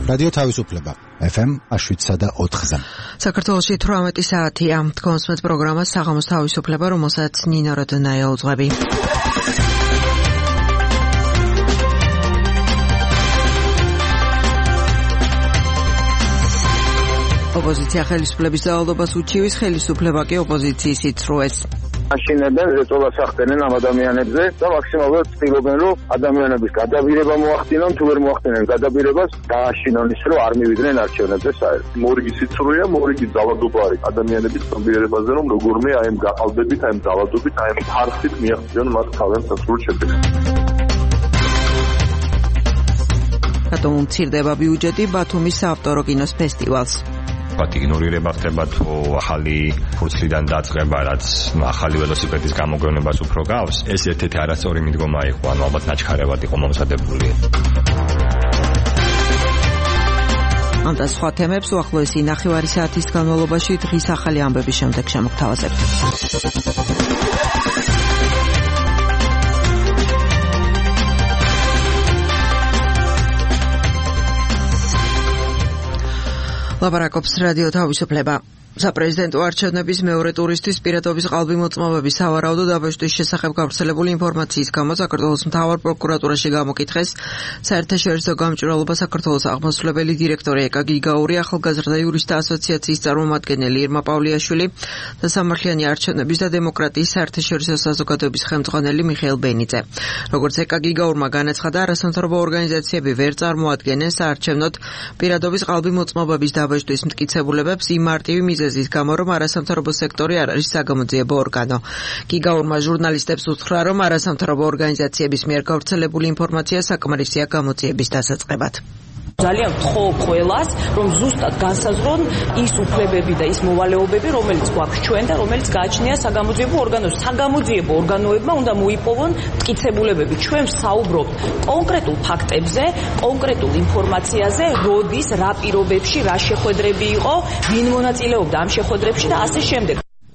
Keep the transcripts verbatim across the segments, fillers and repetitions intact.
რადიო თავისუფლება ეფ ემ შვიდსა და ოთხზე. საქართველოში თვრამეტი საათია. თქვენს პროგრამა საღამოს თავისუფლება, რომელსაც ნინო როდონაია უძღვები. ოპოზიცია ხელისუფლების დაალდობას უჩივის, ხელისუფლება კი ოპოზიციის იწროეს. აშინებენ ზეწოლას ახდენენ ამ ადამიანებზე და მაქსიმალურად ცდილობენ, რომ ადამიანების გადაბირება მოახდინონ, თუ ვერ მოახდინენ გადაბირებას, დააშინონ ის, რომ არ მივიდნენ არჩევნებზე საერთოდ. მორიგი სიცრუეა, მორიგი ძალადობა არის ადამიანების ცნობიერებაზე, რომ როგორმე აი ამ გაყალბებით, აი ამ ძალადობით, აი ამ ფარხით მიაღწიონ მათ თავიანთ სასურველ შედეგს. რატომ მცირდება ბიუჯეტი ბათუმის საავტორო კინოს ფესტივალს? იგნორირება ხდება თუ ახალი ფურცლიდან დაწყება, რაც ახალი ველოსიპედის გამოგვევნებას უფრო გავს. ეს ერთ-ერთი არასწორი მიდგომა იყო, ანუ ალბათ ნაჩქარევად იყო მომზადებული. ამ და სხვა თემებს უახლოესი ნახევარი საათის განმავლობაში დღის ახალი ამბების შემდეგ შემოგთავაზებთ. ლაპარაკობს რადიო თავისუფლება. საპრეზიდენტო არჩევნების მეორე ტურისთვის პირადობის ყალბი მოწმობების სავარაუდო დაბეჭდის შესახებ გავრცელებული ინფორმაციის გამო საქართველოს მთავარ პროკურატურაში გამოკითხეს საერთაშორისო გამჭვირვალობა საქართველოს აღმასრულებელი დირექტორი ეკა გიგაური, ახალგაზრდა იურისტთა ასოციაციის წარმომადგენელი ირმა პავლიაშვილი და სამართლიანი არჩევნების და დემოკრატიის საერთაშორისო საზოგადოების ხელმძღვანელი მიხეილ ბენიძე. როგორც ეკა გიგაურმა განაცხადა, არასამთავრობო ორგანიზაციები ვერ წარმოადგენენ საარჩევნოდ პირადობის ყალბი მოწმობების დაბეჭდის მტკიცებულებებს იმ მარტივი მიზეზით ის გამო, რომ არასამთავრობო სექტორი არ არის საგამოძიებო ორგანო. გიგაურმა ჟურნალისტებს უთხრა, რომ არასამთავრობო ორგანიზაციების მიერ გავრცელებული ინფორმაცია საკმარისია გამოძიების დასაწყებად. ძალიან ვთხოვ ყველას, რომ ზუსტად განსაზღვრონ ის უფლებები და ის მოვალეობები, რომელიც გვაქვს ჩვენ და რომელიც გააჩნია საგამოძიებო ორგანოებს. საგამოძიებო ორგანოებმა უნდა მოიპოვონ მტკიცებულებები. ჩვენ ვსაუბრობთ კონკრეტულ ფაქტებზე, კონკრეტულ ინფორმაციაზე, როდის, რა პირობებში, რა შეხვედრები იყო, ვინ მონაწილეობდა ამ შეხვედრებში და ასე შემდეგ.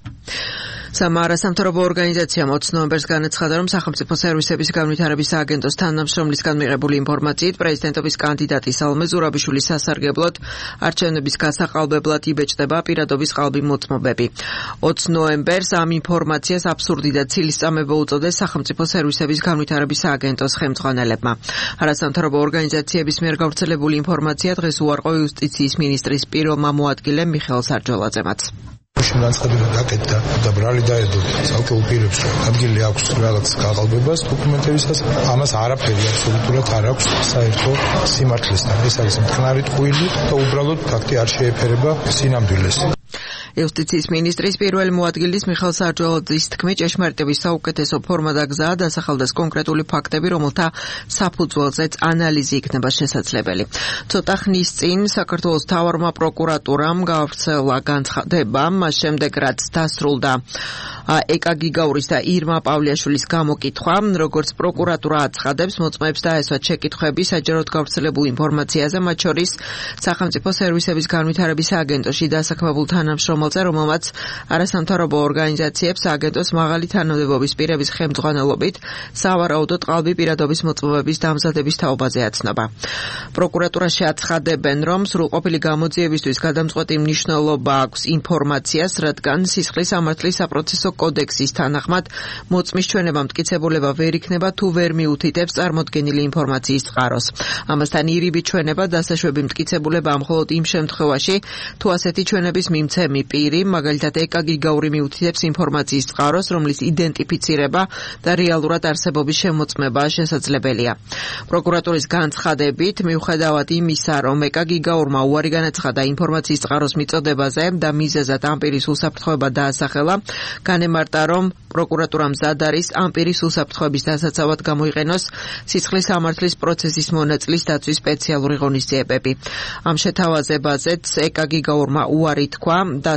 სამარასამთავრობო ორგანიზაციამ ოცი ნოემბერს განაცხადა, რომ სახელმწიფო სერვისების განვითარების სააგენტოს თანამშრომლისგან მიღებული ინფორმაციით პრეზიდენტობის კანდიდატი სალომე ზურაბიშვილის სასარგებლოდ არჩევნების გასაყალბებლად იბეჭდება პირადობის ყალბი მოწმობები. ოცი ნოემბერს ამ ინფორმაციას აბსურდი და ცილისწამება უწოდეს სახელმწიფო სერვისების განვითარების სააგენტოს ხელმძღვანელებმა. არასამთავრობო ორგანიზაციების მიერ გავრცელებული ინფორმაცია დღეს უარყო იუსტიციის მინისტრის პირველმა მოადგილემ მიხეილ სარჯოლაძემაც. განცხადება დაკეთდა და ბრალი დაედო ცალკე უპირებს, რომ ადგილი აქვს რაღაც გაყალბებას დოკუმენტებისას, ამას არაფერი აბსოლუტურად არ აქვს საერთო სიმართლესთან. ეს არის მტკნარი ტყუილი და უბრალოდ ფაქტი არ შეეფერება სინამდვილეს. იუსტიციის მინისტრის პირველი მოადგილის მიხეილ სარჯოლაძის თქმით, ჭეშმარიტების საუკეთესო ფორმა და გზაა დასახელდეს კონკრეტული ფაქტები, რომელთა საფუძველზეც ანალიზი იქნება შესაძლებელი. ცოტა ხნის წინ საქართველოს მთავარმა პროკურატურამ გავრცელა განცხადება, მას შემდეგ რაც დასრულდა ეკა გიგაურის და ირმა პავლიაშვილის გამოკითხვა, როგორც პროკურატურა აცხადებს, მოწმეებს დაესვათ შეკითხვები საჯაროდ გავრცელებულ ინფორმაციაზე, მათ შორის სახელმწიფო სერვისების განვითარების სააგენტოში დასაქმებულ თანამშრომელზე, რომელმაც არასამთავრობო ორგანიზაციებს სააგენტოს მაღალი თანამდებობის პირების ხელმძღვანელობით სავარაუდოდ ყალბი პირადობის მოწმობების დამზადების თაობაზე აცნობა. პროკურატურაში აცხადებენ, რომ სრულყოფილი გამოძიებისთვის გადამწყვეტი მნიშვნელობა აქვს ინფორმაციას, რადგან სისხლის სამართლის საპროცესო კოდექსის თანახმად მოწმის ჩვენება მტკიცებულება ვერ იქნება, თუ ვერ მიუთითებს წარმოდგენილი ინფორმაციის წყაროს. ამასთან ირიბი ჩვენება დასაშვები მტკიცებულება მხოლოდ იმ შემთხვევაში, თუ ასეთი ჩვენების მიმცემი პირი, მაგალითად ეკა გიგაური მიუთითებს ინფორმაციის წყაროს, რომლის იდენტიფიცირება და რეალურად არსებობის შემოწმება შესაძლებელია. პროკურატურის განცხადებით, მიუხედავად იმისა, რომ ეკა გიგაურმა უარი განაცხადა ინფორმაციის წყაროს მიწოდებაზე და მიზეზად ამ პირის უსაფრთხოება დაასახელა, განემარტა, რომ პროკურატურა მზად არის ამ პირის უსაფრთხოების დასაცავად გამოიყენოს სისხლის სამართლის პროცესის მონაწილის დაცვის სპეციალური ღონისძიებები. ამ შეთავაზებაზეც ეკა გიგაურმა უარი თქვა და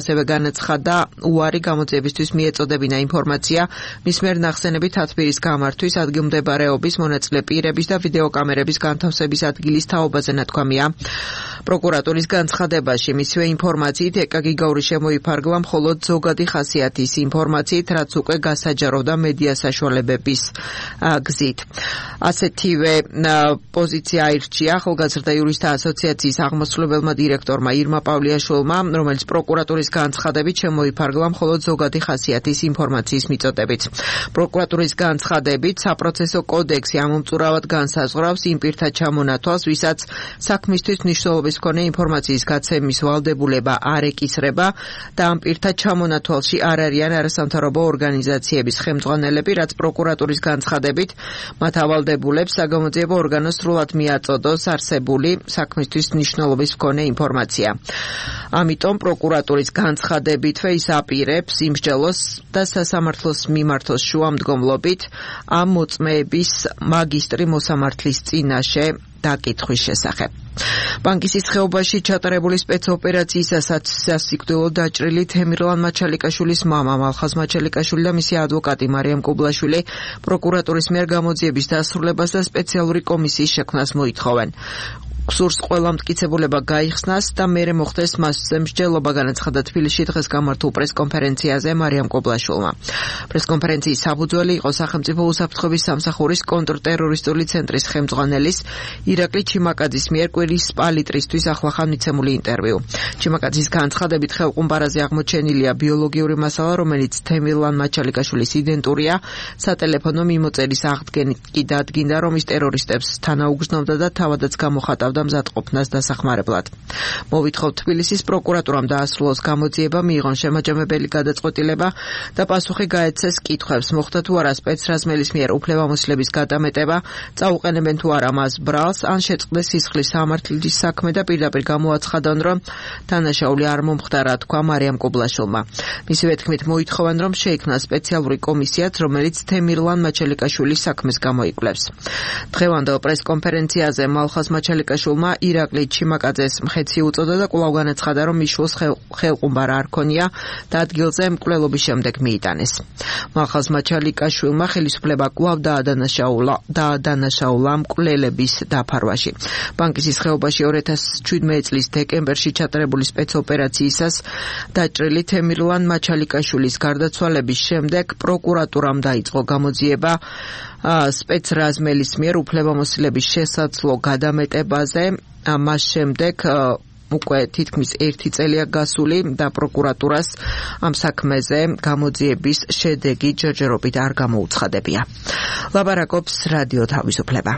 ასევე განაცხადა უარი გამოძიებისთვის მიეწოდებინა ინფორმაცია მის მიერ ნახსენებით ათბირის გამართვის ადგილმდებარეობის მონაწილე პირების და ვიდეოკამერების განთავსების ადგილის თაობაზე ნათქვამია. პროკურატურის განცხადებაში მისივე ინფორმაციით ეკა გიგაური შემოიფარგლა მხოლოდ ზოგადი ხასიათის ინფორმაციით, რაც უკვე გასაჯაროვდა მედია საშუალებების გზით. ასეთივე პოზიცია აირჩია ახალგაზრდა იურისტთა ასოციაციის აღმასრულებელმა დირექტორმა ირმა პავლიაშვილმა, რომელიც პროკურატურის განცხადებით შემოიფარგლა მხოლოდ ზოგადი ხასიათის ინფორმაციის მიწოდებით. პროკურატურის განცხადებით საპროცესო კოდექსი ამომწურავად განსაზღვრავს იმ პირთა ჩამონათვალს, ვისაც საქმისთვის მნიშვნელობის მქონე ინფორმაციის გაცემის ვალდებულება არ ეკისრება და ამ პირთა ჩამონათვალში არ არიან არასამთავრობო ორგანიზაციების ხელმძღვანელები, რაც პროკურატურის განცხადებით მათ ავალდებულებს საგამოძიებო ორგანოს სრულად მიაწოდოს არსებული საქმისთვის მნიშვნელობის მქონე ინფორმაცია. ამიტომ პროკურატურის განცხადებითვე ის აპირებს იმსჯელოს და სასამართლოს მიმართოს შუამდგომლობით ამ მოწმეების მაგისტრი მოსამართლის წინაშე დაკითხვის შესახებ. ბანკისის ხეობაში ჩატარებული სპეცოპერაციისასაც სასიკვდილო დაჭრილი თემირლან მაჩალიკაშვილის მამა მალხაზ მაჩალიკაშვილი და მისი ადვოკატი მარიამ კუბლაშვილი პროკურატურის მიერ გამოძიების დასრულებას და სპეციალური კომისიის შექმნას მოითხოვენ. სურს ყველა მტკიცებულება გაიხსნას და მერე მოხდეს მასზე მსჯელობა, განაცხადა თბილისში დღეს გამართულ პრესკონფერენციაზე მარიამ კობლაშვილმა. პრესკონფერენციის საფუძველი იყო სახელმწიფო უსაფრთხოების სამსახურის კონტრტერორისტული ცენტრის ხელმძღვანელის ირაკლი ჩიმაკაძის მიერ კვირის პალიტრისთვის ახლახან მიცემული ინტერვიუ. ჩიმაკაძის განცხადებით ხელყუმბარაზე აღმოჩენილია ბიოლოგიური მასალა, რომელიც თემირლან მაჩალიკაშვილის იდენტურია. სატელეფონო მიმოწერის აღდგენით კი დადგინდა, რომ ის ტერორისტებს თანაუგრძნობდა და თავადაც გამოხატავდა მზადყოფნას დასახმარებლად. მოვითხოვთ თბილისის პროკურატურამ დაასრულოს გამოძიება, მიიღონ შემაჯამებელი გადაწყვეტილება და პასუხი გაეცეს კითხვებს, მოხდა თუ არა სპეცრაზმელის მიერ უფლებამოსილების გადამეტება, წაუყენებენ თუ არა მას ბრალს, ან შეწყდეს სისხლის სამართლის საქმე და პირდაპირ გამოაცხადონ, რომ დანაშაული არ მომხდარა, თქვა მარიამ კუბლაშვილმა. მისივე თქმით მოითხოვენ, რომ შეიქმნას სპეციალური კომისიაც, რომელიც თემირლან მაჩალიკაშვილის საქმეს გამოიკვლევს. დღევანდელ პრესკონფერენციაზე მალხაზ მაჩალიკაშვილი ირაკლი ჩიმაკაძეს მხეცი უწოდა და კვლავ განაცხადა, რომ მიშვილს ხელყუმბარა არ ქონია და ადგილზე მკვლელობის შემდეგ მიიტანეს. მალხაზ მაჩალიკაშვილმა ხელისუფლება კვლავ დაადანაშაულა დაადანაშაულა მკვლელების დაფარვაში. ბანკისის ხეობაში ორი ათას შვიდმეტი წლის დეკემბერში ჩატარებული სპეცოპერაციისას დაჭრილი თემირლან მაჩალიკაშვილის გარდაცვალების შემდეგ პროკურატურამ დაიწყო გამოძიება სპეცრაზმელის მიერ უფლებამოსილების შესაძლო გადამეტებაზე. მას შემდეგ უკვე თითქმის ერთი წელია გასული და პროკურატურას ამ საქმეზე გამოძიების შედეგი ჯერჯერობით არ გამოუცხადებია. ლაბარაკობს რადიო თავისუფლება.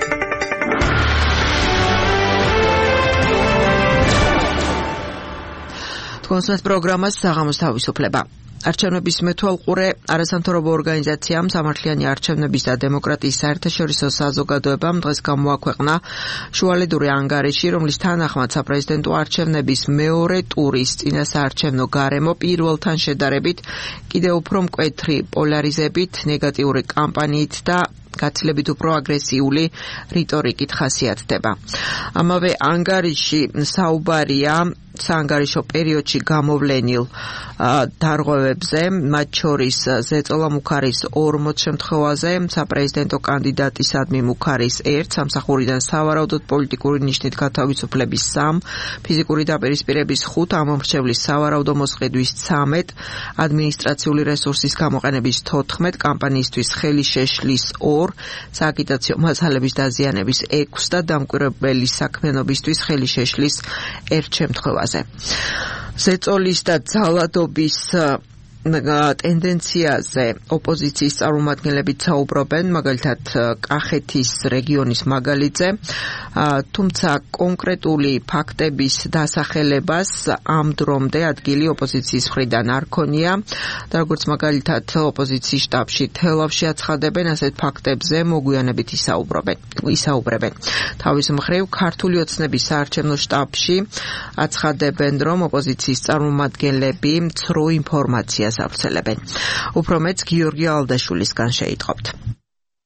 თქვენს პროგრამას საღამოს თავისუფლება. არჩევნების მეთვალყურე არასამთავრობო ორგანიზაციამ სამართლიანი არჩევნების და დემოკრატიის საერთაშორისო საზოგადოებამ დღეს გამოაქვეყნა შუალედური ანგარიში, რომლის თანახმად საპრეზიდენტო არჩევნების მეორე ტურის წინასაარჩევნო გარემო პირველთან შედარებით კიდევ უფრო მკვეთრი პოლარიზებით, ნეგატიური კამპანიით და გაცილებით უფრო აგრესიული რიტორიკით ხასიათდება. ამავე ანგარიში საუბარია საანგარიშო პერიოდში გამოვლენილ დარღვევებზე, მათ შორის ზეწოლა მუქარის ორმოც შემთხვევაზე, საპრეზიდენტო კანდიდატისადმი მუქარის ერთ, სამსახურიდან სავარაუდოდ პოლიტიკური ნიშნით გათავისუფლების სამ, ფიზიკური დაპირისპირების ხუთ, ამომრჩევლის სავარაუდო მოსყიდვის ცამეტ, ადმინისტრაციული რესურსის გამოყენების თოთხმეტ, კამპანიისთვის ხელი შეშლის ორ, სააგიტაციო მასალების დაზიანების ექვს და დამკვირვებელი საქმიანობისთვის ხელი შეშლის ერთ შემთხვევაზე. ზეწოლის და ძალადობის ტენდენციაზე ოპოზიციის წარმომადგენლებიც საუბრობენ, მაგალითად კახეთის რეგიონის მაგალითზე, თუმცა კონკრეტული ფაქტების დასახელებას ამ დრომდე ადგილი ოპოზიციის მხრიდან არ ქონია და როგორც მაგალითად ოპოზიციის შტაბში თელავში აცხადებენ, ასეთ ფაქტებზე მოგვიანებით ისაუბრებენ. ისაუბრებენ. თავის მხრივ ქართული ოცნების საარჩევნო შტაბში აცხადებენ, რომ ოპოზიციის წარმომადგენლები მცრო ინფორმაციას ავრცელებენ. უფრო მეც გიორგი ალდაშვილისგან შეიტყობთ.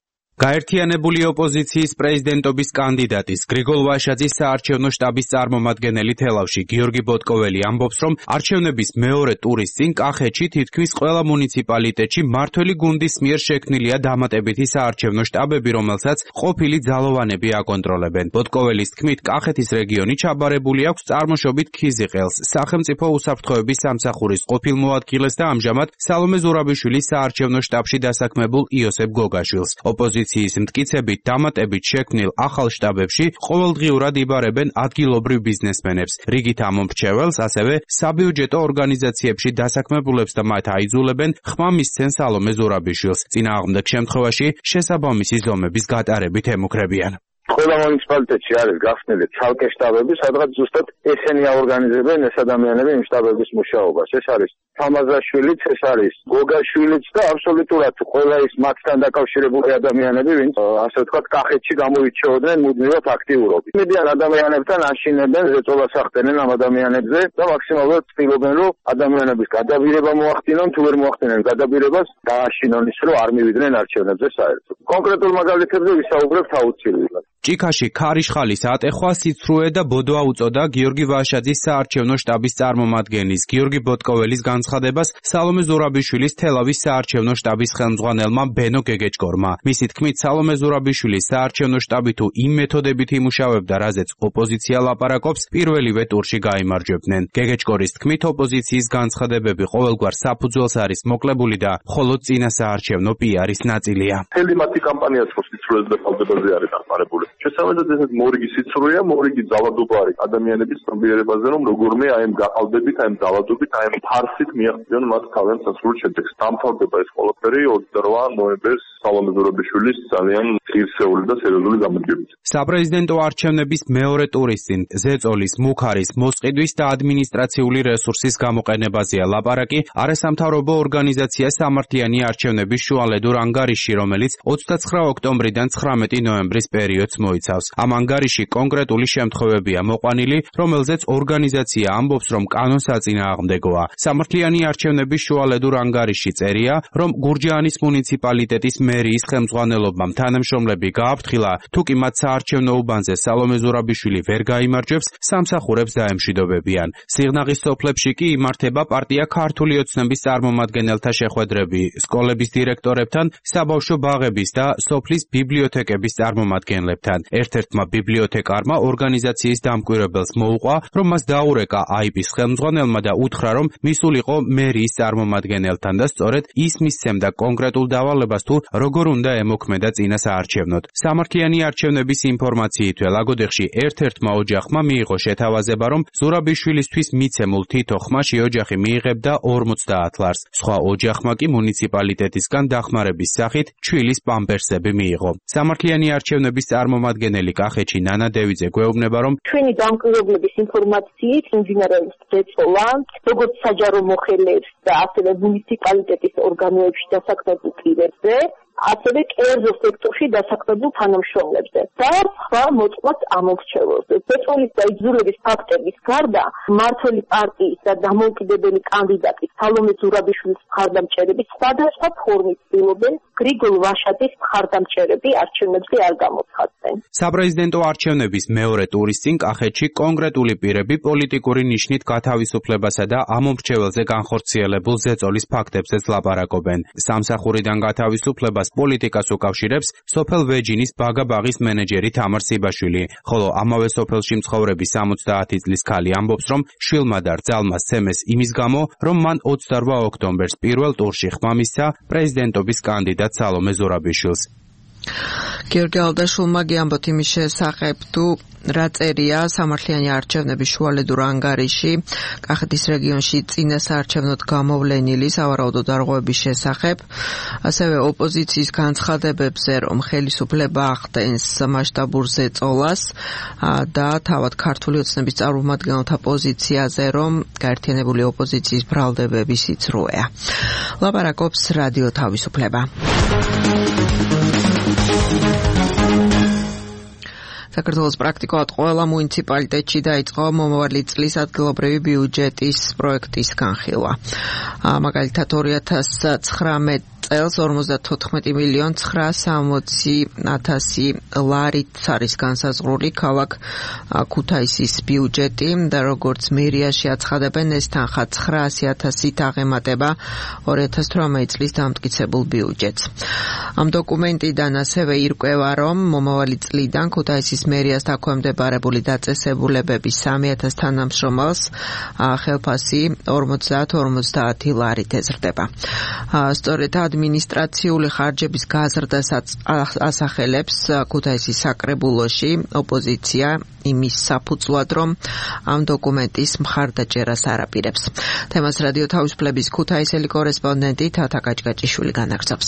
გაერთიანებული ოპოზიციის პრეზიდენტობის კანდიდატის გრიგოლ ვაშაძის საარჩევნო შტაბის წარმომადგენელი თელავში გიორგი ბოტკოველი ამბობს, რომ არჩევნების მეორე ტურის წინ კახეთში თითქმის ყველა მუნიციპალიტეტში მმართველი გუნდის მიერ შექმნილია დამატებითი საარჩევნო შტაბები, რომელსაც ყოფილი ძალოვანები აკონტროლებენ. ბოტკოველის თქმით, კახეთის რეგიონი ჩაბარებული აქვს წარმოშობით ქიზიყელს, სახელმწიფო უსაფრთხოების სამსახურის ყოფილ მოადგილეს და ამჟამად სალომე ზურაბიშვილის საარჩევნო შტაბში დასაქმებულ იოსებ გოგაშვილს. ოპოზიციის მტკიცებით დამატებით შექმნილ ახალ შტაბებში ყოველდღიურად იბარებენ ადგილობრივ ბიზნესმენებს, რიგით ამომრჩეველს, ასევე საბიუჯეტო ორგანიზაციებში დასაქმებულებს და მათ აიძულებენ ხმა მისცენ სალომე ზურაბიშვილს. წინააღმდეგ შემთხვევაში შესაბამისი ზომების გატარებით ემუქრებიან. ყველა მუნიციპალიტეტში არის გახსნილი ცალკე შტაბები, სადღაც ზუსტად ესენი აორგანიზებენ ეს ადამიანები იმ შტაბების მუშაობას. ეს არის თამაზაშვილიც, ეს არის გოგაშვილიც და აბსოლუტურად ყველა ის მათთან დაკავშირებული ადამიანები, ვინც ასე ვთქვათ, კახეთში გამოირჩეოდნენ მუდმივად აქტიურობით. მედიან ადამიანებთან აშინებენ, ზეწოლას ახდენენ ამ ადამიანებზე და მაქსიმალურად ცდილობენ, რომ ადამიანების გადაბირება მოახდინონ, თუ ვერ მოახდინენ გადაბირებას, დააშინონ ის, რომ არ მივიდნენ არჩევნებზე საერთოდ. კონკრეტულ მაგალითებზე ვისაუბრებთ აუცილებლად. ჭიქაში ქარიშხალის ატეხვა სიცრუე და ბოდვა უწოდა გიორგი ვაშაძის საარჩევნო შტაბის წარმომადგენლის გიორგი ბოტკოველის განცხადებას სალომე ზურაბიშვილის თელავის საარჩევნო შტაბის ხელმძღვანელმა ბენო გეგეჭკორმა. მისი თქმით, სალომე ზურაბიშვილის საარჩევნო შტაბი თუ იმ მეთოდებით იმუშავებდა, რაზეც ოპოზიცია ლაპარაკობს, პირველივე ტურში გაიმარჯვებდნენ. გეგეჭკორის თქმით, ოპოზიციის განცხადებები ყოველგვარ საფუძველს არის მოკლებული და მხოლოდ წინა საარჩევნო პიარის ნაწილია. მთელი მათი კამპანია სიცრუეზე და თავდებაზე არის დახმარებული. შესაბამისად ესეთ მორიგი სიცრუეა, მორიგი ძალადობა არის ადამიანების ცნობიერებაზე, რომ როგორმე აი ამ გაყალბებით, აი ამ ძალადობით, აი ამ ფარსით მიაღწიონ მათ თავიანთ სასრულ შედეგს. დამთავრდება ეს ყველაფერი ოცდაოთხ ნოემბერს სალომე ზურაბიშვილის ძალიან ღირსეული და სერიოზული გამარჯვებით. საპრეზიდენტო არჩევნების მეორე ტურის წინ ზეწოლის, მუქარის, მოსყიდვის და ადმინისტრაციული რესურსის გამოყენებაზეა ლაპარაკი არასამთავრობო ორგანიზაცია სამართლიანი არჩევნების შუალედურ ანგარიში, რომელიც ოცდაცხრა ოქტომბრიდან ცხრამეტი ნოემბრის პერიოდს მოიცავს. ამ ანგარიში კონკრეტული შემთხვევებია მოყვანილი, რომელზეც ორგანიზაცია ამბობს, რომ კანონსაწინააღმდეგოა. სამართლიანი არჩევნების შუალედურ ანგარიში წერია, რომ გურჯაანის მუნიციპალიტეტის მერიის ხელმძღვანელობამ თანამშრომლები გააფრთხილა, თუ კი მათ საარჩევნო უბანზე სალომე ზურაბიშვილი ვერ გაიმარჯვებს, სამსახურებს დაემშვიდობებიან. სიღნაღის სოფლებში კი იმართება პარტია ქართული ოცნების წარმომადგენელთა შეხვედრები, სკოლების დირექტორებთან, საბავშვო ბაღების და სოფლის ბიბლიოთეკების წარმომადგენლებთან. ერთ-ერთმა ბიბლიოთეკარმა ორგანიზაციის დამკვირვებელს მოუყვა, რომ მას დაურეკა აიპის ხელმძღვანელმა და უთხრა, რომ მისულიყო მერიის წარმომადგენელთან და სწორედ ის მისცემდა კონკრეტულ დავალებას, თუ როგორ უნდა ემოქმედა წინა საარჩევნოდ. სამართლიანი არჩევნების ინფორმაციით ლაგოდეხში ერთ-ერთმა ოჯახმა მიიღო შეთავაზება, რომ ზურაბიშვილისთვის მიცემულ თითო ხმაში ოჯახი მიიღებდა ორმოცდაათ ლარს. სხვა ოჯახმა კი მუნიციპალიტეტისგან დახმარების სახით ჩვილის პამპერსები მიიღო. სამართლიანი არჩევნების წარმომადგენელი კახეთში ნანა დევიძე გვეუბნება, რომ ჩვენი დამკვირვებლების ინფორმაციით ინჟინერების ზეწოლა, როგორც საჯარო მოხელეებს და ასევე მუნიციპალიტეტის ორგანოებში დასაქმებულ პირებზე, ასევე კერძო სექტორში დასაქმებულ თანამშრომლებზე და სხვა მოწყვეტ ამორჩევლებზე. ზეწოლის და იძულების ფაქტების გარდა, მმართველი პარტიის და დამოუკიდებელი კანდიდატის სალომე ზურაბიშვილის მხარდამჭერები სხვადასხვა ფორმით ცდილობენ გრიგოლ ვაშაძის მხარდამჭერები არჩევნებზე არ გამოცხადდნენ. საპრეზიდენტო არჩევნების მეორე ტურის წინ კახეთში კონკრეტული პირები პოლიტიკური ნიშნით გათავისუფლებასა და ამომრჩეველზე განხორციელებულ ზეწოლის ფაქტებზეც ლაპარაკობენ. სამსახურიდან გათავისუფლებას პოლიტიკას უკავშირებს სოფელ ვეჯინის ბაგა-ბაღის მენეჯერი თამარ სიბაშვილი, ხოლო ამავე სოფელში მცხოვრები სამოცდაათი წლის ქალი ამბობს, რომ შვილმა და რძალმა სცემეს იმის გამო, რომ მან ოცდაოთხ ოქტომბერს პირველ ტურში ხმა მისცა პრეზიდენტობის კანდიდატ სალომე ზურაბიშვილს. გიორგი ალდაშვილმა გიამბოთ იმის შესახებ, თუ რა წერია სამართლიანი არჩევნების შუალედურ ანგარიში კახეთის რეგიონში წინა საარჩევნოდ გამოვლენილი სავარაუდო დარღვევების შესახებ, ასევე ოპოზიციის განცხადებებზე, რომ ხელისუფლება ახდენს მასშტაბურ ზეწოლას და თავად ქართული ოცნების წარმომადგენელთა პოზიციაზე, რომ გაერთიანებული ოპოზიციის ბრალდებები სიცრუეა. ლაპარაკობს რადიო თავისუფლება. საქართველოს პრაქტიკულად ყველა მუნიციპალიტეტში დაიწყო მომავალი წლის ადგილობრივი ბიუჯეტის პროექტის განხილვა. მაგალითად ორი ათას ცხრამეტ წელს ორმოცდათოთხმეტი მილიონი ცხრაასამოცი ათასი ლარით არის განსაზღვრული ქალაქ ქუთაისის ბიუჯეტი და როგორც მერიაში აცხადებენ, ეს თანხა ცხრაასი ათასით აღემატება ორი ათას თვრამეტი წლის დამტკიცებულ ბიუჯეტს. ამ დოკუმენტიდან ასევე ირკვევა, რომ მომავალი წლიდან ქუთაისის მერიას დაქვემდებარებული დაწესებულებების სამი ათას თანამშრომელს ხელფასი ორმოცდაათ ორმოცდაათი ლარით ეზრდება. სწორედ ადმინისტრაციული ხარჯების გაზრდასაც ასახელებს ქუთაისის საკრებულოში ოპოზიცია იმის საფუძვლად, რომ ამ დოკუმენტის მხარდაჭერას არაპირებს. თემას რადიო თავისუფლების ქუთაისელი კორესპონდენტი თათა კაჭკაჭიშვილი განაგრძობს.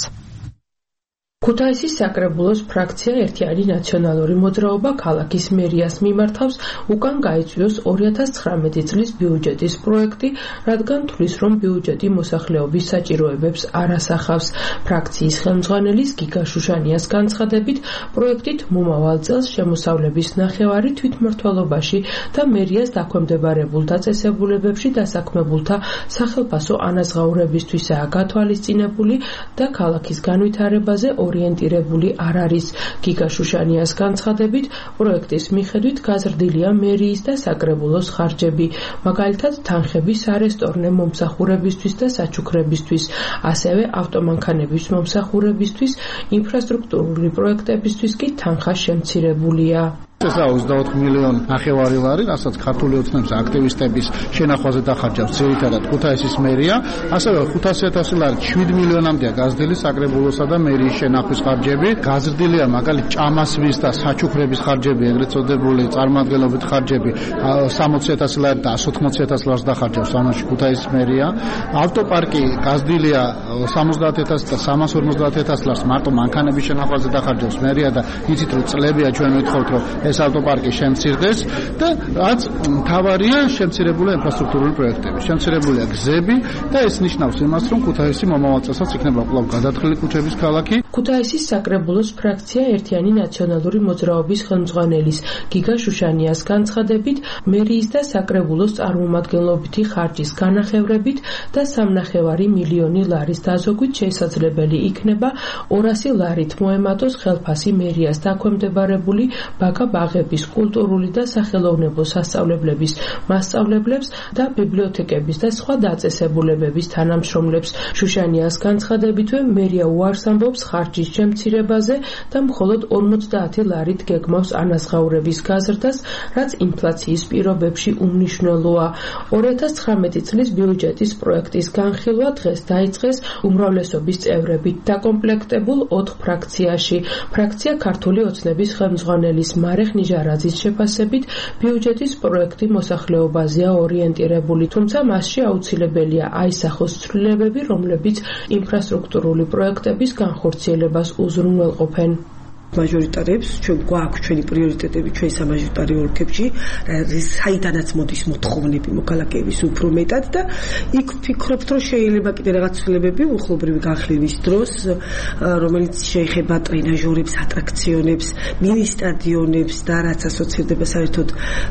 ქუთაისის საკრებულოს ფრაქცია ერთიანი ნაციონალური მოძრაობა ქალაქის მერიას მიმართავს უკან გაიწვიოს ორი ათას ცხრამეტი წლის ბიუჯეტის პროექტი, რადგან თვლის, რომ ბიუჯეტი მოსახლეობის საჭიროებებს არ ასახავს. ფრაქციის ხელმძღვანელის გიგა შუშანიას განცხადებით, პროექტით მომავალ წელს შემოსავლების ნახევარი თვითმმართველობაში და მერიას დაქვემდებარებულ დაწესებულებებში დასაქმებულთა სახელფასო ანაზღაურებისთვისაა გათვალისწინებული და ქალაქის განვითარებაზე ორიენტირებული არ არის. გიგა შუშანიას განცხადებით, პროექტის მიხედვით გაზრდილია მერიის და საკრებულოს ხარჯები, მაგალითად თანხები სარესტორნე მომსახურებისთვის და საჩუქრებისთვის, ასევე ავტომანქანების მომსახურებისთვის, ინფრასტრუქტურული პროექტებისთვის კი თანხა შემცირებულია. ესა ოცდაოთხ მილიონი ნახევარი ლარი, რასაც ქართული ოცნების აქტივისტების შენახვაზე დახარჯავს ძირითადად ქუთაისის მერია, ასევე ხუთასი ათასი ლარი შვიდ მილიონამდეა გაზრდილი საკრებულოსა და მერიის შენახვის ხარჯები, გაზრდილია მაგალითად ჭამასვის და საჩუქრების ხარჯები, ეგრეთ წოდებული წარმოადგენლობით ხარჯები სამოცი ათასი ლარი და εκατს ოთხმოცი ათასი ლარს დახარჯავს ამაში ქუთაისის მერია, ავტოპარკი გაზრდილია სამოცდაათი ათასი და სამას ორმოცდაათი ათასი ლარს მარტო მანქანების შენახვაზე დახარჯავს მერია და იცით რომ წლებია ჩვენ ვითხოვთ რომ ეს ავტოპარკი შემცირდეს და რაც მთავარია შემცირებული ინფრასტრუქტურული პროექტები, შემცირებულია გზები და ეს ნიშნავს იმას, რომ ქუთაისი მომავალ წელსაც იქნება კვლავ გადათხილი ქუჩების ქალაქი. ქუთაისის საკრებულოს ფრაქცია ერთიანი ნაციონალური მოძრაობის ხელმძღვანელის გიგა შუშანიას განცხადებით, მერიის და საკრებულოს წარმომადგენლობითი ხარჯის განახევრებით და სამნახევარი მილიონი ლარის დაზოგვით შესაძლებელი იქნება ორასი ლარით მოემატოს ხელფასი მერიას დაქვემდებარებული ბაგა ბაღების, კულტურული და სახელოვნებო სასწავლებლების მასწავლებლებს და ბიბლიოთეკების და სხვა დაწესებულებების თანამშრომლებს. შუშანიას განცხადებითვე მერია უარს ამბობს ხარჯის შემცირებაზე და მხოლოდ ორმოცდაათი ლარით გეგმავს ანაზღაურების გაზრდას, რაც ინფლაციის პირობებში უმნიშვნელოა. ორი ათას ცხრამეტი წლის ბიუჯეტის პროექტის განხილვა დღეს დაიწყეს უმრავლესობის წევრებით დაკომპლექტებულ ოთხ ფრაქციაში. ფრაქცია ქართული ოცნების ხელმძღვანელის მარეხ ნიჟარაძის შეფასებით, ბიუჯეტის პროექტი მოსახლეობაზეა ორიენტირებული, თუმცა მასში აუცილებელია აისახოს ცვლილებები, რომლებიც ინფრასტრუქტურული პროექტების განხორციელებას უზრუნველყოფენ. მაჟორიტარებს ჩვენ გვაქვს ჩვენი პრიორიტეტები ჩვენ სამაჟორიტარიო ოლქებში, საიდანაც მოდის მოთხოვნები მოქალაქეების უფრო მეტად და იქ ვფიქრობთ, რომ შეიძლება კიდე რაღაც ცვლილებები უხლობრივი განხილვის დროს, რომელიც შეეხება ტრენაჟორებს, ატრაქციონებს, მინი სტადიონებს და რაც ასოცირდება საერთოდ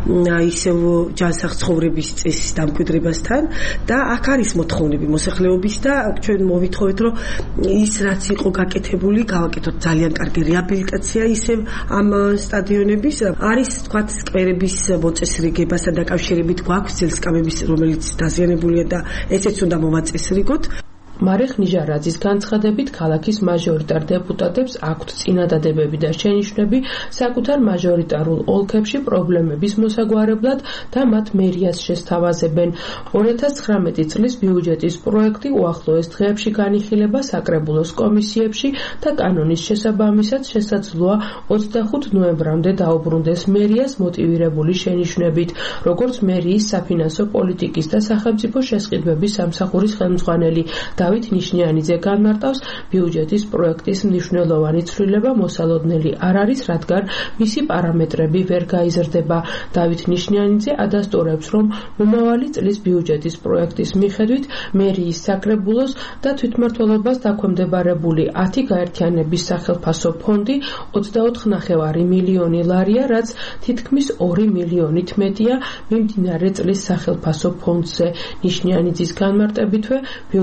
ისევ ჯანსაღ ცხოვრების წესის დამკვიდრებასთან და აქ არის მოთხოვნები მოსახლეობის და ჩვენ მოვითხოვეთ, რომ ის რაც იყო გაკეთებული, გავაკეთოთ ძალიან კარგი რეაბილიტაცია ისევ ამ სტადიონების არის თქვათ სკვერების მოწესრიგებასთან დაკავშირებით გვაქვს ძელსკამების რომელიც დაზიანებულია და ესეც უნდა მოვაწესრიგოთ. მარეხ ნიჟარაძის განცხადებით, ქალაქის მაჟორიტარ დეპუტატებს აქვთ წინადადებები და შენიშვნები საკუთარ მაჟორიტარულ ოლქებში პრობლემების მოსაგვარებლად და მათ მერიას შესთავაზებენ. ორი ათას ცხრამეტი წლის ბიუჯეტის პროექტი უახლოეს დღეებში განიხილება საკრებულოს კომისიებში და კანონის შესაბამისად შესაძლოა ოცდახუთ ნოემბრამდე დაუბრუნდეს მერიას მოტივირებული შენიშვნებით, როგორც მერიის საფინანსო პოლიტიკის და სახელმწიფო შესყიდვების სამსახურის ხელმძღვანელი დავით ნიშნიანიძე განმარტავს, ბიუჯეტის პროექტის მნიშვნელოვანი ცვლილება მოსალოდნელი არ არის, რადგან მისი პარამეტრები ვერ გაიზრდება. დავით ნიშნიანიძე ადასტურებს, რომ მომავალი წლის ბიუჯეტის პროექტის მიხედვით მერიის საკრებულოს და თვითმმართველობას დაქვემდებარებული ათი გაერთიანების სახელფასო ფონდი ოცდაოთხ ნახევარი მილიონი ლარია, რაც თითქმის ორი მილიონით მეტია მიმდინარე წლის სახელფასო ფონდზე. ნიშნიანიძის განმარტებითვე ბიუჯეტის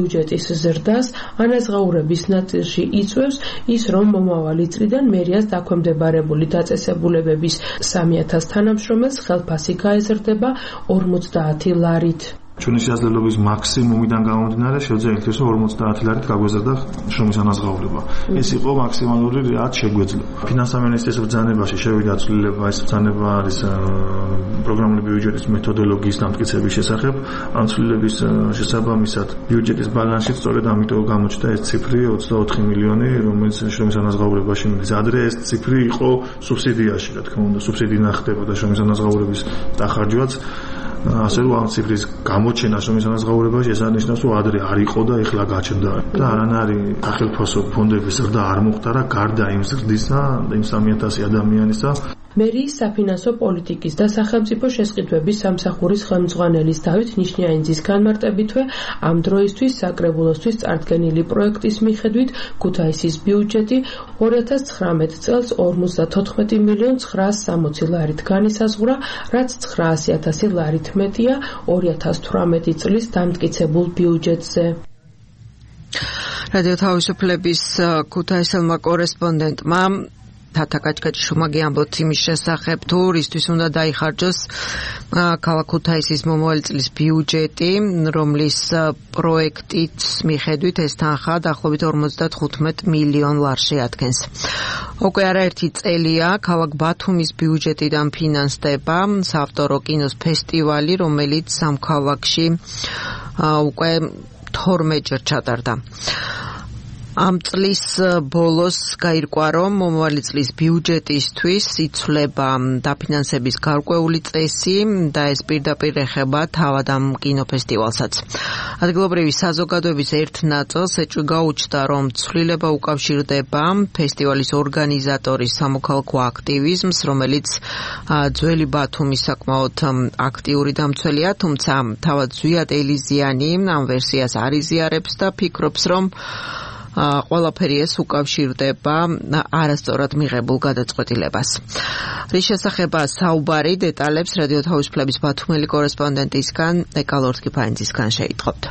ზრდას ანაზღაურების ნაწილში იწვევს ის, რომ მომავალი წლიდან მერიას დაქვემდებარებული დაწესებულებების სამი ათას თანამშრომელს ხელფასი გაეზრდება ორმოცდაათი ლარით. ჩვენი შესაძლებლობის მაქსიმუმიდან გამომდინარე შევძლებთ ის რომ ორმოცდაათი ლარით გაგვეზრდა შრომის ანაზღაურება. ეს იყო მაქსიმალური რაც შეგვეძლო. ფინანსთა მინისტრის ბრძანებაში შევიდა ცვლილება, ეს ბრძანება არის პროგრამული ბიუჯეტის მეთოდოლოგიის დამტკიცების შესახებ. ამ ცვლილების შესაბამისად ბიუჯეტის ბალანსში სწორედ ამიტომ გამოჩნდა ეს ციფრი ოცდაოთხი მილიონი, რომელიც შრომის ანაზღაურებაში მიდის. ადრე ეს ციფრი იყო სუბსიდიაში, რა თქმა უნდა, სუბსიდია ხდებოდა შრომის ანაზღაურების დახარჯვაც. ასე რომ ამ ციფრის გამოჩენა შრომის ანაზღაურებაში ეს არნიშნავს რომ ადრე არ იყო და ეხლა გაჩნდა და არანარი სახელმწიფო ფონდების ზრდა არ მოხდარა გარდა იმ ზრდისა იმ სამი ათასი ადამიანისა. მერიის საფინანსო პოლიტიკის და სახელმწიფო შესყიდვების სამსახურის ხელმძღვანელის დავით ნიშნიანიძის განმარტებითვე ამ დროისთვის საკრებულოსთვის წარდგენილი პროექტის მიხედვით ქუთაისის ბიუჯეტი ორი ათას ცხრამეტ წელს ორმოცდათოთხმეტი მილიონ ცხრაასი სამოცი ლარით განისაზღვრა, რაც ცხრაასი ათასი ლარით მეტია ორი ათას თვრამეტი წლის დამტკიცებულ ბიუჯეტზე. რადიო თავისუფლების ქუთაისელმა კორესპონდენტმა თათა კაჭკაჭიშვილმა ამბობს იმის შესახებ, თუ რისთვის უნდა დაიხარჯოს ქალაქ ქუთაისის მომავალი წლის ბიუჯეტი, რომლის პროექტით მიხედვით ეს თანხა დაახლოებით ორმოცდათხუთმეტ მილიონ ლარს შეადგენს. უკვე არაერთი წელია ქალაქ ბათუმის ბიუჯეტიდან ფინანსდება საავტორო კინოს ფესტივალი, რომელიც ამ ქალაქში უკვე თორმეტჯერ ჩატარდა. ამ წლის ბოლოს გაირკვა, რომ მომავალი წლის ბიუჯეტისთვის იცვლება დაფინანსების გარკვეული წესი და ეს პირდაპირ ეხება თავად ამ კინოფესტივალსაც. ადგილობრივი საზოგადოების ერთ ნაწილს ეჭვი გაუჩნდა, რომ ცვლილება უკავშირდება ფესტივალის ორგანიზატორის სამოქალაქო აქტივიზმს, რომელიც ძველი ბათუმის საკმაოდ აქტიური დამცველია, თუმცა თავად ზვიად ელიზიანი ამ ვერსიას არ იზიარებს და ფიქრობს, რომ ყველაფერი ეს უკავშირდება არასწორად მიღებულ გადაწყვეტილებას. რის შესახებაა საუბარი, დეტალებს რადიო თავისუფლების ბათუმელი კორესპონდენტისგან ეკალორთკიფანძისგან შეიტყობთ.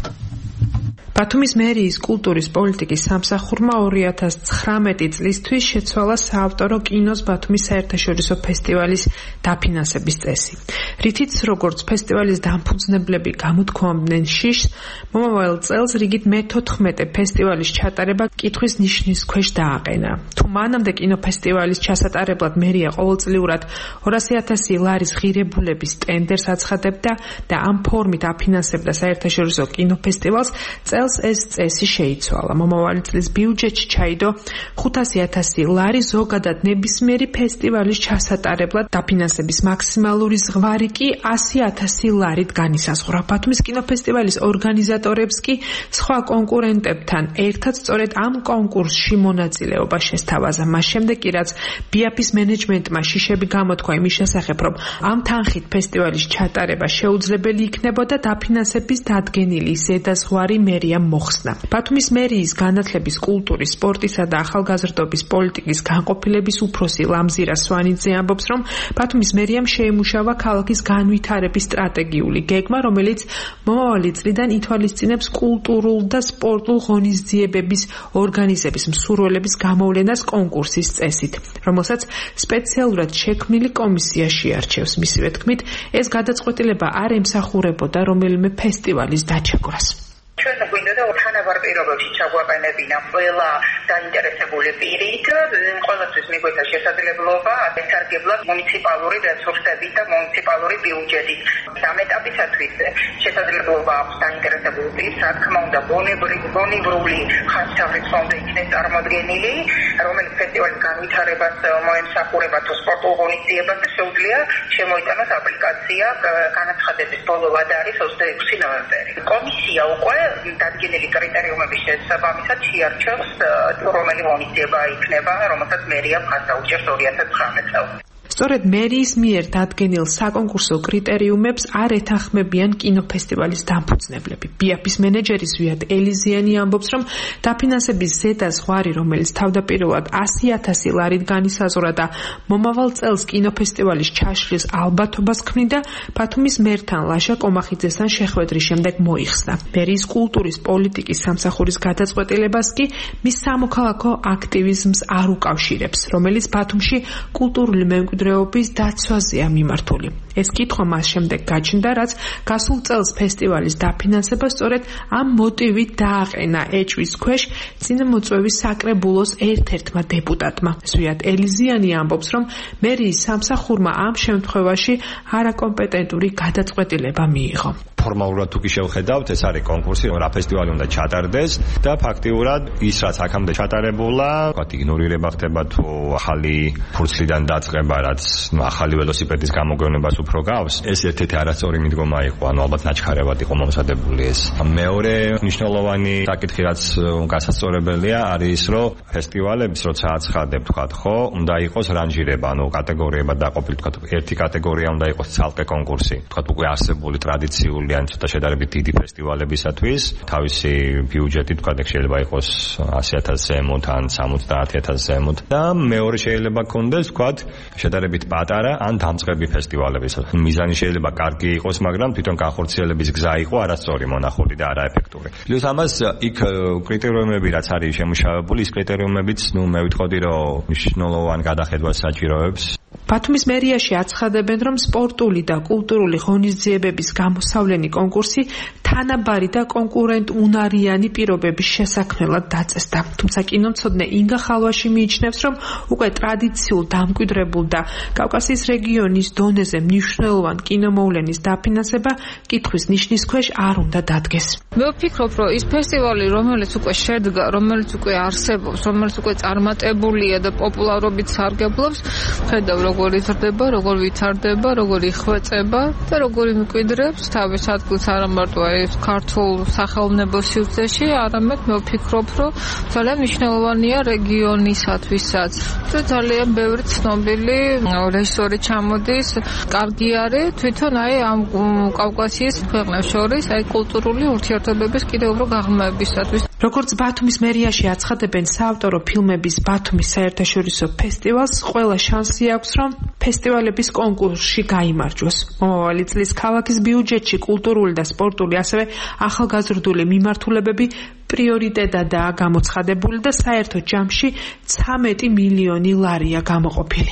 ბათუმის მერიის კულტურის პოლიტიკის სამსახურმა ორი ათას ცხრამეტი წლისთვის შეცვალა საავტორო კინოს ბათუმის საერთაშორისო ფესტივალის დაფინანსების წესი. რითიც როგორც ფესტივალის დამფუძნებლები გამოთქვამდნენ შიშს, მომავალ წელს რიგით მეთოთხმეტე ფესტივალის ჩატარება კითხვის ნიშნის ქვეშ დააყენა. თუ მანამდე კინოფესტივალის ჩასატარებლად მერია ყოველწლიურად ორასი ათასი ლარის ღირებულების ტენდერს აცხადებდა და ამ ფორმით აფინანსებდა საერთაშორისო კინოფესტივალს, წელს ეს წესი შეიცვალა. მომავალი წლის ბიუჯეტში ჩაიდო ხუთასი ათასი ლარი ზოგადად ნებისმიერი ფესტივალის ჩასატარებლად, დაფინანსების მაქსიმალური ზღვარი კი ასი ათასი ლარით განისაზღვრა. ბათუმის კინოფესტივალის ორგანიზატორებს კი სხვა კონკურენტებთან ერთად სწორედ ამ კონკურსში მონაწილეობა შესთავაზა. მას შემდეგ კი რაც ბიაფის მენეჯმენტმა შიშები გამოთქვა იმის შესახებ, რომ ამ თანხით ფესტივალის ჩატარება შეუძლებელი იქნებოდა, დაფინანსების დადგენილი ზედაზღვარი მერია მოხსნა. ბათუმის მერიის განათლების, კულტურის, სპორტისა და ახალგაზრდობის პოლიტიკის განყოფილების უფროსი ლამზირა სვანიძე ამბობს, რომ ბათუმის მერიამ შეიმუშავა ქალაქის განვითარების სტრატეგიული გეგმა, რომელიც მომავალი წლიდან ითვალისწინებს კულტურულ და სპორტულ ღონისძიებების ორგანიზების მსურველების გამოვლენას კონკურსის წესით, რომელსაც სპეციალურად შექმნილი კომისია შეარჩევს. მისივე თქმით, ეს გადაწყვეტილება არ ემსახურებოდა რომელიმე ფესტივალის დაჩაგვრას. ჩვენ გვინდოდა თანაბარ პირობებში ჩაგვაყენებინა ყველა დაინტერესებული პირით, ყველასთვის მიგვეცა შესაძლებლობა ეთარგებლად მუნიციპალური რესურსებით და მუნიციპალური ბიუჯეტით. ამ ეტაპისათვის შესაძლებლობა აქვს დაინტერესებულ პირს, რა თქმა უნდა, ბონივრული ხასიათის ფონდი იქნეს წარმოდგენილი, რომელიც ფესტივალის განვითარებას მოემსახურება თუ სპორტულ ღონისძიებას და შეუძლია შემოიტანოს აპლიკაცია განაცხადების ბოლო ვადა არის ოცდაექვსი ნოემბერი. კომისია უკვე დადგენილი კრიტერიუმების შესაბამისად შეარჩევს თუ რომელი ღონისძიება იქნება, რომელსაც მერია მხარს დაუჭერს ორი ათას ცხრამეტ წელს. სწორედ მერიის მიერ დადგენილ საკონკურსო კრიტერიუმებს არ ეთანხმებიან კინოფესტივალის დამფუძნებლები. ბიაფის მენეჯერი ზვიად ელიზიანი ამბობს, რომ დაფინანსების ზედა ზღვარი, რომელიც თავდაპირველად ასი ათასი ლარით განისაზღვრა და მომავალ წელს კინოფესტივალის ჩაშლის ალბათობას ქმნიდა, ბათუმის მერთან ლაშა კომახიძესთან შეხვედრის შემდეგ მოიხსნა. მერიის კულტურის პოლიტიკის სამსახურის გადაწყვეტილებას კი მის სამოქალაქო აქტივიზმს არ უკავშირებს, რომელიც ბათუმში კულტურული მემკვიდრეობის დაცვაზეა მიმართული. ეს კითხვა მას შემდეგ გაჩნდა, რაც გასულ წელს ფესტივალის დაფინანსება სწორედ ამ მოტივით დააყენა ეჭვის ქვეშ წინამოწვევის საკრებულოს ერთ-ერთმა დეპუტატმა. ზვიად ელიზიანი ამბობს, რომ მერიის სამსახურმა ამ შემთხვევაში არაკომპეტენტური გადაწყვეტილება მიიღო. ფორმალურად თუ კი შევხედავთ, ეს არის კონკურსი, რა ფესტივალი უნდა ჩატარდეს და ფაქტიურად ის რაც აქამდე ჩატარებულა, ვთქვათ, იგნორირება ხდება თუ ახალი ფურცლიდან დაწყება, რაც ახალი ველოსიპედის გამოგვევნებას უფრო გავს, ეს ერთ-ერთი არასწორი მიდგომა იყო, ანუ ალბათ ნაჩქარებად იყო მომზადებული ეს. მეორე მნიშვნელოვანი საკითხი, რაც გასასწორებელია, არის ის, რომ ფესტივალებს როცა აცხადებ, ვთქვათ, ხო, უნდა იყოს რანჟირება, ანუ კატეგორიებად დაყოფილი, ვთქვათ, ერთი კატეგორია უნდა იყოს ცალკე კონკურსი, ვთქვათ, უკვე არსებული ტრადიციული ან ცოტა შედარებით დიდი ფესტივალებისათვის თავისი ბიუჯეტი თქვა და შეიძლება იყოს ასი ათასი ზემოთ ან სამოცდაათი ათასი ზემოთ და მეორე შეიძლება კონდეს თქვა შედარებით პატარა ან დამწყები ფესტივალებისაც. მიზანი შეიძლება კარგი იყოს, მაგრამ თვითონ განხორციელების გზა იყო არასწორი, მონახული და არაეფექტური. პლუს ამას იქ კრიტერიუმები რაც არის შემუშავებული, ის კრიტერიუმებიც, ნუ მე ვიტყოდი, რომ მნიშვნელოვან გადახედვას საჭიროებს. ბათუმის მერიაში აცხადებენ, რომ სპორტული და კულტურული ღონისძიებების გამოსავლენი კონკურსი თანაბარი და კონკურენტუნარიანი პირობების შესაქმნელად დაწესდა. თუმცა კინომცოდნე ინგა ხალვაში მიიჩნევს, რომ უკვე ტრადიციულ დამკვიდრებულ და კავკასიის რეგიონის დონეზე მნიშვნელოვან კინომოვლენის დაფინანსება კითხვის ნიშნის ქვეშ არ უნდა დადგეს. მე ვფიქრობ, რომ ის ფესტივალი, რომელიც უკვე შედგა, რომელიც უკვე არსებობს, რომელიც უკვე წარმატებულია და პოპულარობით სარგებლობს, ხედავ როგორ იზრდება, როგორ ვითარდება, როგორ იხვეწება და როგორ იმკვიდრებს თავის ადგილს არა მარტო ეს ქართულ სახელმწიფო სივრცეში, არამედ მე ვფიქრობ, რომ ძალიან მნიშვნელოვანია რეგიონისათვისაც. და ძალიან ბევრი ცნობილი რეჟისორი ჩამოდის. კარგი არის თვითონ აი ამ კავკასიის ქვეყნებს შორის აი კულტურული ურთიერთობების კიდევ უფრო გაღრმავებისათვის. როგორც ბათუმის მერიაში აცხადებენ, საავტორო ფილმების ბათუმის საერთაშორისო ფესტივალს ყველა შანსი აქვს, რომ ფესტივალების კონკურსში გაიმარჯვოს. მომავალი წლის ქალაქის ბიუჯეტში კულტურული და სპორტული, ასევე ახალგაზრდული მიმართულებები პრიორიტეტადაა გამოცხადებული და საერთო ჯამში ცამეტი მილიონი ლარია გამოყოფილი.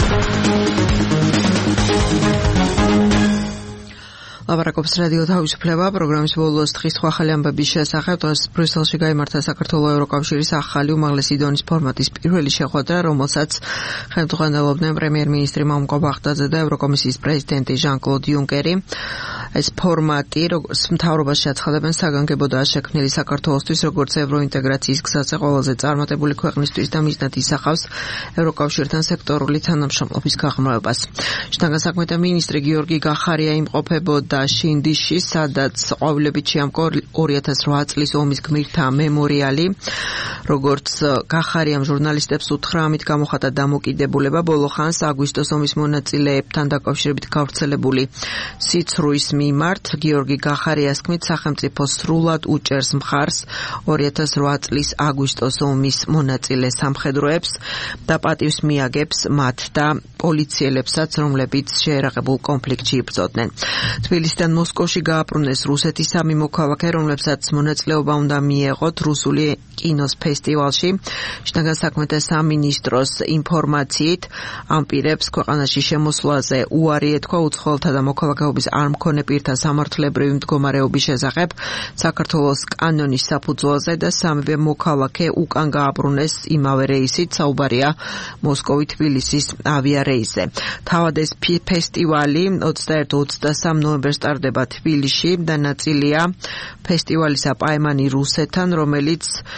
ლაპარაკობს რადიო თავისუფლება პროგრამის ბოლოს დღის ახალი ამბების შესახებ. დღეს ბრიუსელში გაიმართა საქართველოს ევროკავშირის ახალი უმაღლესი დონის ფორმატის პირველი შეხვედრა, რომელსაც ხელმძღვანელობდნენ პრემიერ-მინისტრი მამუკა ბაღდაძე და ევროკომისიის პრეზიდენტი ჟან-კლოდ იუნკერი. ეს ფორმატი, როგორც მთავრობაში აცხადებენ, საგანგებოდაა შექმნილი საქართველოსთვის, როგორც ევროინტეგრაციის გზაზე ყველაზე წარმატებული ქვეყნისთვის და მიზნად ისახავს ევროკავშირთან სექტორული თანამშრომლობის გაღრმავებას. შინაგან საქმეთა მინისტრი გიორგი გახარია იმყოფებოდა შინდიში, სადაც ყვავილებით შეამკო ორი ათას რვა წლის ომის გმირთა მემორიალი. როგორც გახარიამ ჟურნალისტებს უთხრა, ამით გამოხატა დამოკიდებულება ბოლო ხანს აგვისტოს ომის მონაწილეებთან დაკავშირებით გავრცელებული სიცრუის მიმართ. გიორგი გახარიას თქმით, სახელმწიფო სრულად უჭერს მხარს ორი ათას რვა წლის აგვისტოს ომის მონაწილე სამხედროებს და პატივს მიაგებს მათ და პოლიციელებსაც, რომლებიც შეერაღებულ კონფლიქტში იბრძოდნენ. თბილისიდან მოსკოვში გააბრუნეს რუსეთის სამი მოქალაქე, რომლებსაც მონაწილეობა უნდა მიეღოთ რუსული კინოს ფესტივალში. შინაგან საქმეთა სამინისტროს ინფორმაციით ამ პირებს ქვეყანაში შემოსვლაზე უარი ეთქვა უცხოელთა და მოქალაქეობის არ მქონე პირთა სამართლებრივი მდგომარეობის შესახებ საქართველოს კანონის საფუძველზე და სამივე მოქალაქე უკან გააბრუნეს იმავე რეისით, საუბარია მოსკოვი-თბილისის ავიარეისზე. თავად ეს ფესტივალი ოცდაერთი ოცდასამი ნოემბერს ტარდება თბილისში და ნაწილია ფესტივალისა პაემანი რუსეთთან, რომელიც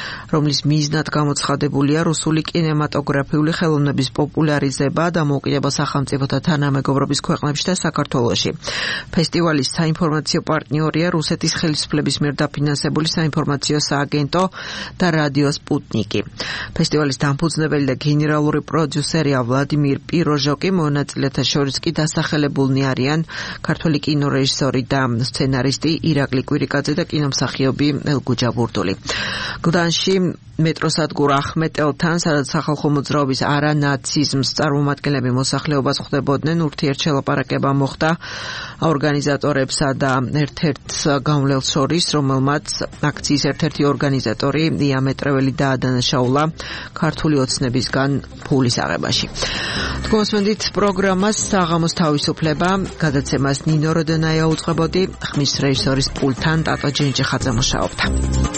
რომლის მიზნად გამოცხადებულია რუსული კინემატოგრაფიული ხელოვნების პოპულარიზება და მოკიდება სახელმწიფოთა თანამეგობრობის ქვეყნებში და საქართველოში. ფესტივალის საინფორმაციო პარტნიორია რუსეთის ხელისუფლების მიერ დაფინანსებული საინფორმაციო სააგენტო და რადიო სპუტნიკი. ფესტივალის დამფუძნებელი და გენერალური პროდიუსერია ვლადიმირ პიროჟოკი, მონაწილეთა შორის კი დასახელებულნი არიან ქართველი კინორეჟისორი და სცენარისტი ირაკლი კვირიკაძე და კინომსახიობი ელგუჯა ბურდული. გდანში მეტროსადგურ ახმეტელთან, სადაც სახალხო მოძრაობის არანაციზმს წარმომადგენლები მოსახლეობას ხვდებოდნენ, ურთიერთშელაპარაკება მოხდა ორგანიზატორებსა და ერთ-ერთ გამვლელს შორის, რომელმაც აქციის ერთ-ერთი ორგანიზატორი იამეტრეველი დაადანაშაულა ქართული ოცნებისგან ფულის აღებაში. თქვენსმენდით პროგრამას საღამოს თავისუფლება, გადაცემას ნინო როდენაია უწყებოდი, ხმის რეჟისორის პულტთან ტატო ჯენჯიხაძე მუშაობდა.